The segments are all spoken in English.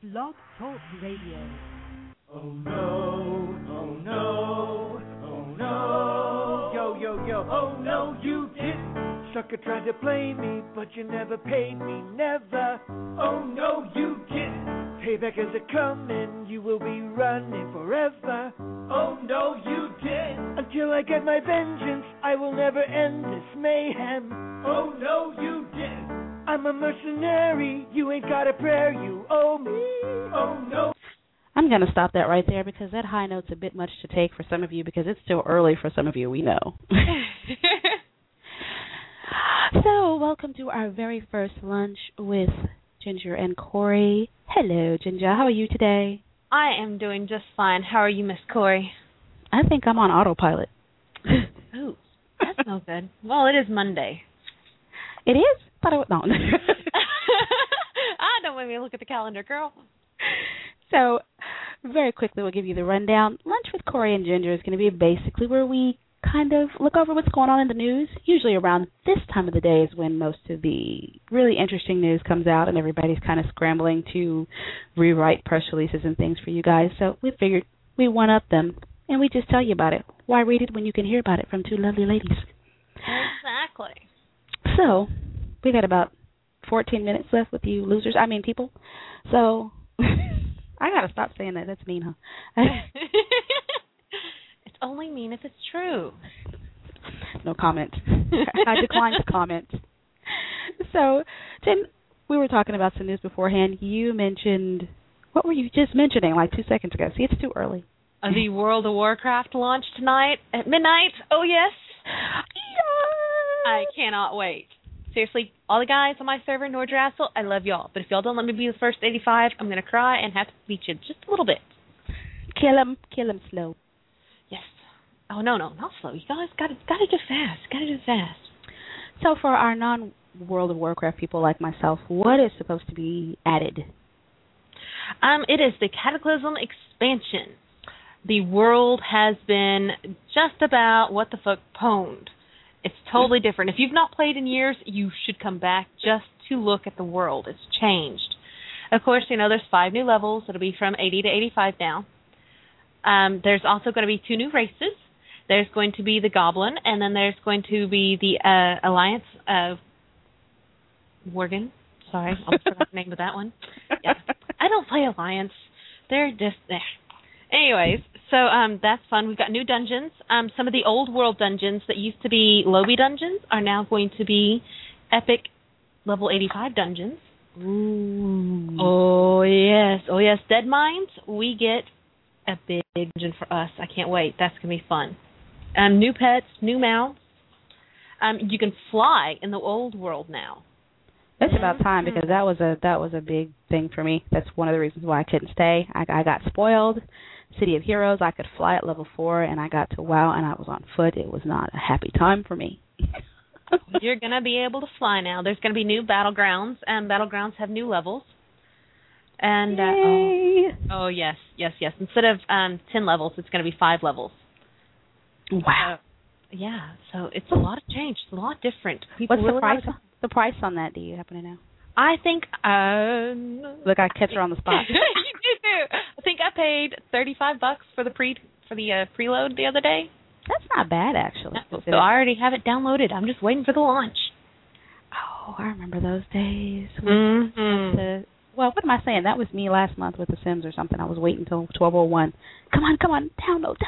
Blog Talk Radio. Oh no, oh no, oh no. Yo, yo, yo, oh no, you didn't. Sucker tried to play me, but you never paid me, never. Oh no, you didn't. Payback is a coming, you will be running forever. Oh no, you didn't. Until I get my vengeance, I will never end this mayhem. Oh no, you didn't. I'm a mercenary, you ain't got a prayer, you owe me. Oh no. I'm going to stop that right there because that high note's a bit much to take for some of you because it's still early for some of you, we know. So, welcome to our very first lunch with Ginger and Corey. Hello, Ginger. How are you today? I am doing just fine. How are you, Miss Corey? I think I'm on autopilot. Oh, that's no good. Well, it is Monday. It is? Thought I would not. Don't make me look at the calendar, girl. So, very quickly, we'll give you the rundown. Lunch with Corey and Ginger is going to be basically where we kind of look over what's going on in the news. Usually around this time of the day is when most of the really interesting news comes out and everybody's kind of scrambling to rewrite press releases and things for you guys. So we figured we one-up them and we just tell you about it. Why read it when you can hear about it from two lovely ladies? Exactly. So, we got about 14 minutes left with you losers. I mean, people. So, I got to stop saying that. That's mean, huh? It's only mean if it's true. No comment. I decline to comment. So, Tim, we were talking about some news beforehand. You mentioned, what were you just mentioning like 2 seconds ago? See, it's too early. The World of Warcraft launch tonight at midnight. Oh, yes. I cannot wait. Seriously, all the guys on my server, Nordrassel, I love y'all. But if y'all don't let me be the first 85, I'm going to cry and have to beat you just a little bit. Kill him slow. Yes. Oh, no, not slow. You guys got to do fast. So for our non-World of Warcraft people like myself, what is supposed to be added? It is the Cataclysm expansion. The world has been just about what the fuck pwned. It's totally different. If you've not played in years, you should come back just to look at the world. It's changed. Of course, there's 5 new levels. It'll be from 80 to 85 now. There's also going to be 2 new races. There's going to be the Goblin, and then there's going to be the Alliance of Worgen. Sorry, I almost forgot the name of that one. Yeah. I don't play Alliance. They're just there. Anyways, so that's fun. We've got new dungeons. Some of the old world dungeons that used to be lobby dungeons are now going to be epic level 85 dungeons. Ooh. Oh, yes. Dead Mines, we get a big dungeon for us. I can't wait. That's going to be fun. New pets, new mounts. You can fly in the old world now. It's about time because that was a big thing for me. That's one of the reasons why I couldn't stay. I got spoiled. City of Heroes, I could fly at level 4, and I got to WoW, and I was on foot. It was not a happy time for me. You're going to be able to fly now. There's going to be new Battlegrounds, and Battlegrounds have new levels. And oh, yes. Instead of 10 levels, it's going to be 5 levels. Wow. So it's a lot of change. It's a lot different. What's the price? The price on that? Do you happen to know? I think. Look, I catch her on the spot. You do. I think I paid $35 for the preload the other day. That's not bad, actually. So I already have it downloaded. I'm just waiting for the launch. Oh, I remember those days. Mm-hmm. Well, what am I saying? That was me last month with The Sims or something. I was waiting until 12:01. Come on, download.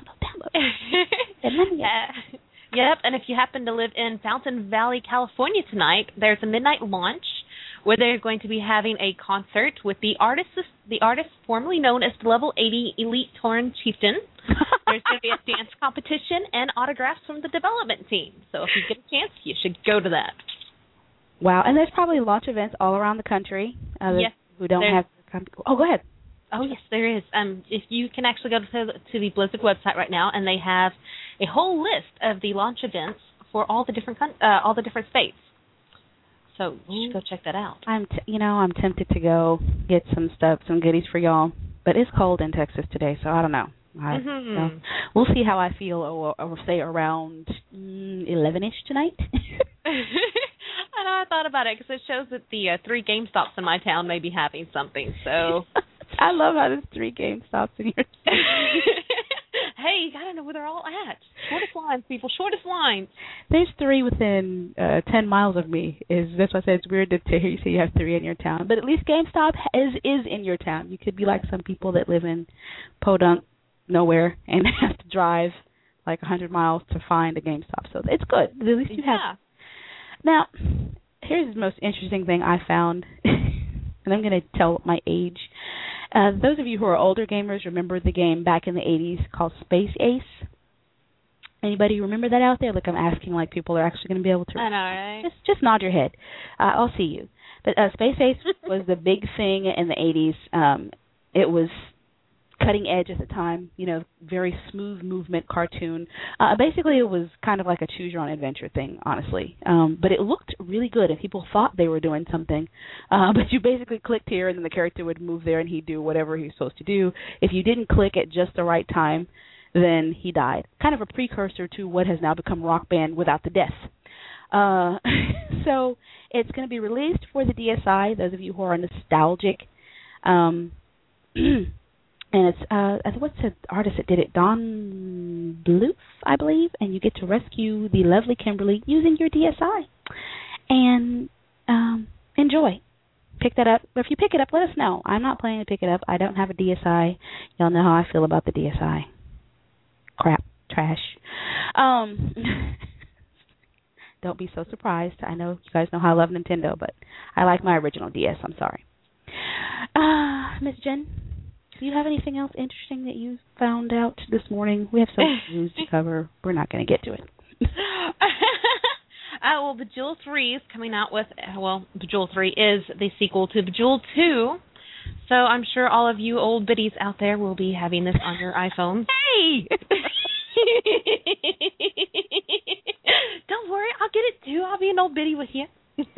Yep, and if you happen to live in Fountain Valley, California tonight, there's a midnight launch where they're going to be having a concert with the artist formerly known as the Level 80 Elite Tauren Chieftain. There's going to be a dance competition and autographs from the development team. So if you get a chance, you should go to that. Wow, and there's probably launch events all around the country. Yes, who don't have. Oh, go ahead. Oh, yes, there is. If you can actually go to the Blizzard website right now, and they have a whole list of the launch events for all the different states. So you should go check that out. I'm tempted to go get some goodies for y'all, but it's cold in Texas today, so I don't know. We'll see how I feel, or say around 11-ish tonight. And know. I thought about it because it shows that the 3 GameStops in my town may be having something. So I love how there's 3 GameStops in your town. Hey, you gotta know where they're all at. Shortest lines, people. Shortest lines. There's 3 within 10 miles of me. That's why I said it's weird to hear you say you have 3 in your town. But at least GameStop is in your town. You could be like some people that live in Podunk, nowhere, and have to drive like 100 miles to find a GameStop. So it's good. At least you have. Now, here's the most interesting thing I found, and I'm going to tell my age. Those of you who are older gamers remember the game back in the 80s called Space Ace. Anybody remember that out there? Look, I'm asking like people are actually going to be able to. I know, right? Just nod your head. I'll see you. But Space Ace was the big thing in the 80s. It was cutting edge at the time, very smooth movement cartoon. Basically, it was kind of like a choose-your-own-adventure thing, honestly. But it looked really good, and people thought they were doing something. But you basically clicked here, and then the character would move there, and he'd do whatever he was supposed to do. If you didn't click at just the right time, then he died. Kind of a precursor to what has now become Rock Band without the death. So it's going to be released for the DSi, those of you who are nostalgic. And it's, what's the artist that did it? Don Bluth, I believe. And you get to rescue the lovely Kimberly using your DSi. And enjoy. Pick that up. If you pick it up, let us know. I'm not planning to pick it up. I don't have a DSi. Y'all know how I feel about the DSi. Crap. Trash. Don't be so surprised. I know you guys know how I love Nintendo, but I like my original DS. I'm sorry. Miss Jen? Do you have anything else interesting that you found out this morning? We have so much news to cover. We're not going to get to it. Well, Bejeweled 3 is coming out with, Bejeweled 3 is the sequel to Bejeweled 2. So I'm sure all of you old biddies out there will be having this on your iPhones. Hey! Don't worry, I'll get it too. I'll be an old biddy with you.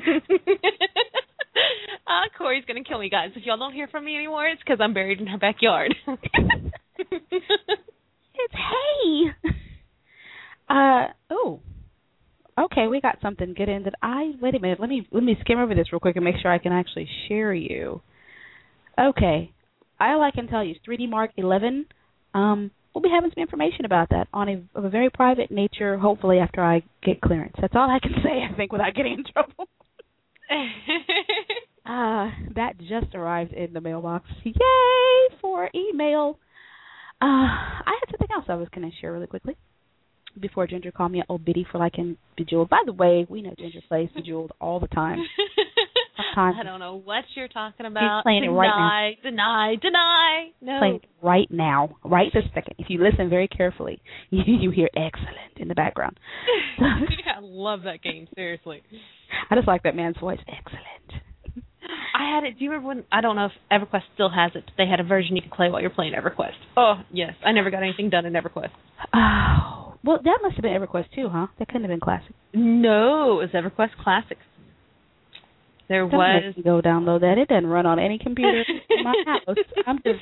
Corey's going to kill me, guys. If y'all don't hear from me anymore, it's because I'm buried in her backyard. It's hey. Okay, we got something good in that wait a minute, let me skim over this real quick and make sure I can actually share you. Okay. All I can tell you is 3D Mark 11. We'll be having some information about that of a very private nature, hopefully after I get clearance. That's all I can say, I think, without getting in trouble. That just arrived in the mailbox. Yay for email. I had something else I was going to share really quickly before Ginger called me an old biddy for liking Bejeweled. By the way, we know Ginger plays Bejeweled all the time. I don't know what you're talking about. He's playing it right now. Deny. No. Playing it right now, right this second. If you listen very carefully, you hear excellent in the background. I love that game, seriously. I just like that man's voice. Excellent. I had it. Do you remember when, I don't know if EverQuest still has it, but they had a version you could play while you're playing EverQuest. Oh, yes. I never got anything done in EverQuest. Oh. Well, that must have been EverQuest too, huh? That couldn't have been Classic. No, it was EverQuest Classic. Don't make me go download that. It doesn't run on any computer in my house. I'm just...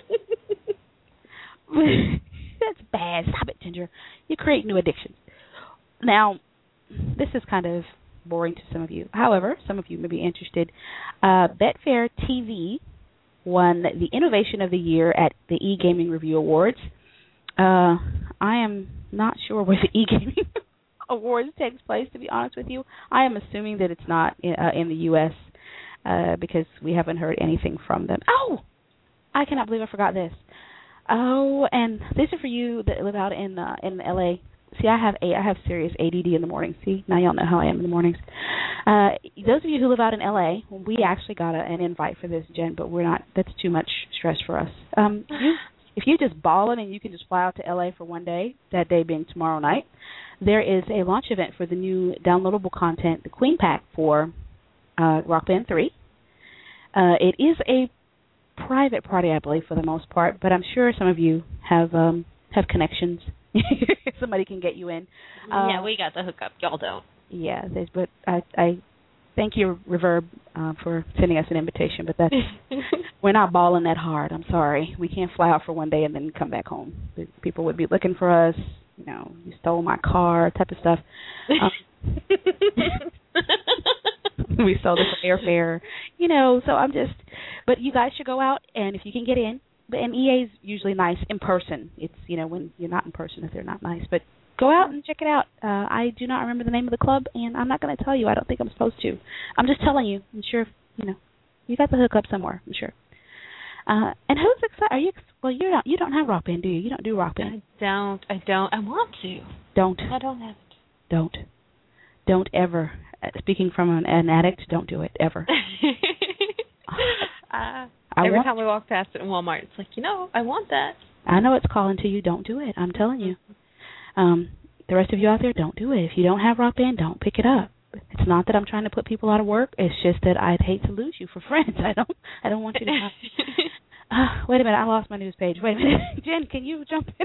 That's bad. Stop it, Ginger. You create new addictions. Now, this is kind of boring to some of you. However, some of you may be interested. Betfair TV won the Innovation of the Year at the eGaming Review Awards. I am not sure where the eGaming Awards takes place, to be honest with you. I am assuming that it's not in the U.S. Because we haven't heard anything from them. Oh! I cannot believe I forgot this. Oh, and this is for you that live out in L.A. See, I have serious ADD in the morning. See, now y'all know how I am in the mornings. Those of you who live out in L.A., we actually got an invite for this, Jen, but we're not. That's too much stress for us. If you're just balling and you can just fly out to L.A. for one day, that day being tomorrow night, there is a launch event for the new downloadable content, the Queen Pack for Rock Band 3. It is a private party, I believe, for the most part, but I'm sure some of you have connections. Somebody can get you in. Yeah, we got the hookup. Y'all don't. Yeah, but I thank you, Reverb, for sending us an invitation, but that's we're not balling that hard. I'm sorry. We can't fly out for one day and then come back home. People would be looking for us. You stole my car, type of stuff. we sold it for airfare. So I'm just, but you guys should go out, and if you can get in, and EA's usually nice in person. It's, when you're not in person if they're not nice, but go out and check it out. I do not remember the name of the club, and I'm not going to tell you. I don't think I'm supposed to. I'm just telling you. I'm sure, you got the hookup somewhere, I'm sure. And who's excited? Are you? Well, you don't have Rock Band, do you? You don't do Rock Band. I don't. I want to. Don't. I don't have it. Don't ever. Speaking from an addict, don't do it ever. Every time we walk past it in Walmart, it's like, I want that. I know it's calling to you. Don't do it. I'm telling you. The rest of you out there, don't do it. If you don't have Rock Band, don't pick it up. It's not that I'm trying to put people out of work. It's just that I'd hate to lose you for friends. I don't want you to have. Wait a minute. I lost my news page. Wait a minute. Jen, can you jump in?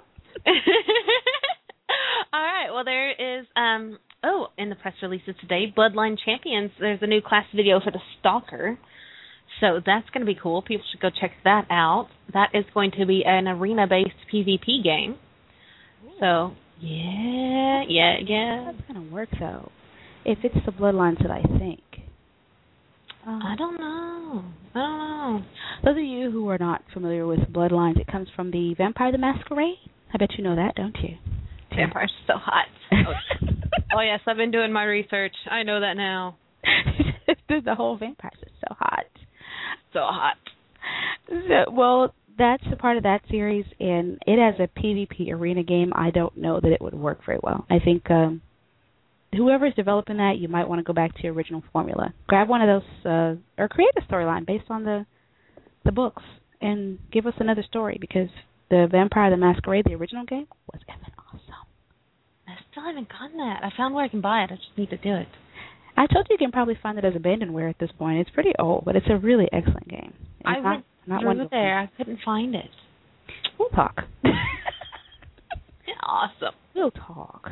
All right. Well, there is, in the press releases today, Bloodline Champions, there's a new class video for the Stalker. So that's going to be cool. People should go check that out. That is going to be an arena-based PvP game. So, yeah. That's going to work, though. If it's the Bloodlines that I think. I don't know. Those of you who are not familiar with Bloodlines, it comes from the Vampire the Masquerade. I bet you know that, don't you? Vampires are so hot. Oh, yes, I've been doing my research. I know that now. The whole Vampires is so hot. So hot. Well, that's a part of that series, and it has a PvP arena game. I don't know that it would work very well. I think whoever's developing that, you might want to go back to your original formula. Grab one of those, or create a storyline based on the books, and give us another story, because the Vampire the Masquerade, the original game, was effing awesome. I still haven't gotten that. I found where I can buy it. I just need to do it. I told you can probably find it as abandonware at this point. It's pretty old, but it's a really excellent game. I went through there. I couldn't find it. We'll talk. Awesome. We'll talk.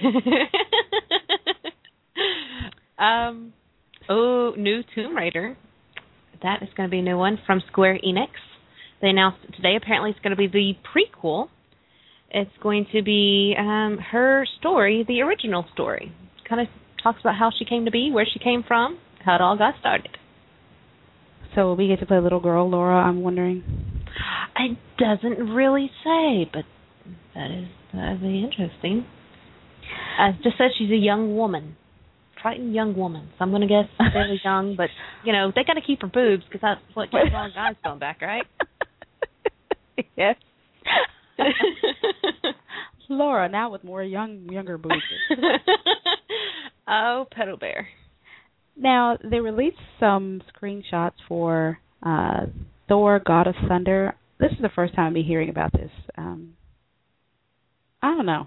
New Tomb Raider. That is going to be a new one from Square Enix. They announced it today. Apparently it's going to be the prequel. It's going to be her story, the original story. Kind of talks about how she came to be, where she came from, how it all got started. So we get to play little girl Laura, I'm wondering? It doesn't really say, but that'd be interesting. It just says she's a young woman. Frightened young woman. So I'm going to guess fairly young, but, they got to keep her boobs, because that's what keeps all guys going back, right? Yes. Laura, now with more younger boobs. Oh, Pedal Bear. Now, they released some screenshots for Thor, God of Thunder. This is the first time I'm hearing about this. I don't know.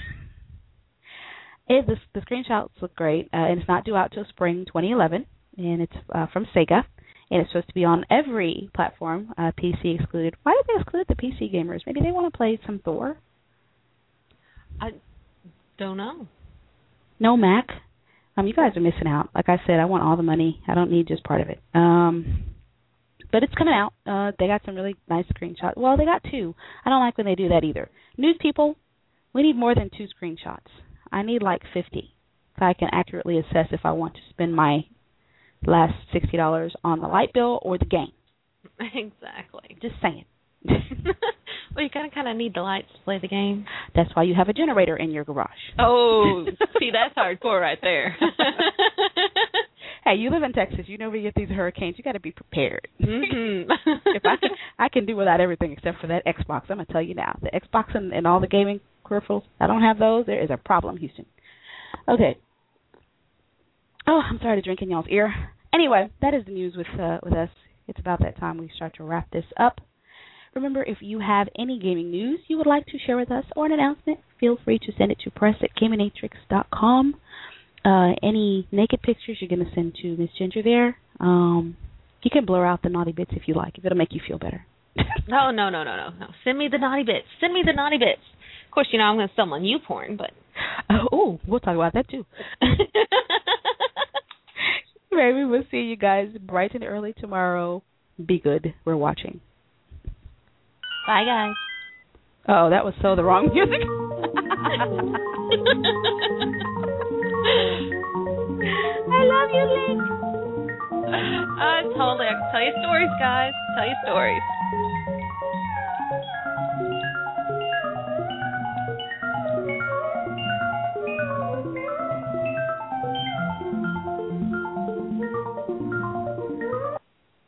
The screenshots look great, and it's not due out till spring 2011, and it's from Sega, and it's supposed to be on every platform, PC excluded. Why did they exclude the PC gamers? Maybe they want to play some Thor? I don't know. No Mac? You guys are missing out. Like I said, I want all the money. I don't need just part of it. But it's coming out. They got some really nice screenshots. Well, they got two. I don't like when they do that either. News people, we need more than 2 screenshots. I need like 50 so I can accurately assess if I want to spend my last $60 on the light bill or the game. Exactly. Just saying. Well, you kind of need the lights to play the game. That's why you have a generator in your garage. Oh, see, that's hardcore right there. Hey, you live in Texas. You know we get these hurricanes. You got to be prepared. Mm-hmm. If I can do without everything except for that Xbox. I'm going to tell you now. The Xbox and all the gaming peripherals, I don't have those. There is a problem, Houston. Okay. Oh, I'm sorry to drink in y'all's ear. Anyway, that is the news with us. It's about that time we start to wrap this up. Remember, if you have any gaming news you would like to share with us or an announcement, feel free to send it to press@gaminatrix.com. Any naked pictures you're going to send to Miss Ginger there. You can blur out the naughty bits if you like, if it'll make you feel better. No. Send me the naughty bits. Of course, I'm going to sell my YouPorn, but... Oh, we'll talk about that, too. Maybe we'll see you guys bright and early tomorrow. Be good. We're watching. Bye, guys. Oh, that was so the wrong music. I love you, Link. Totally. I can tell you stories, guys. Tell you stories.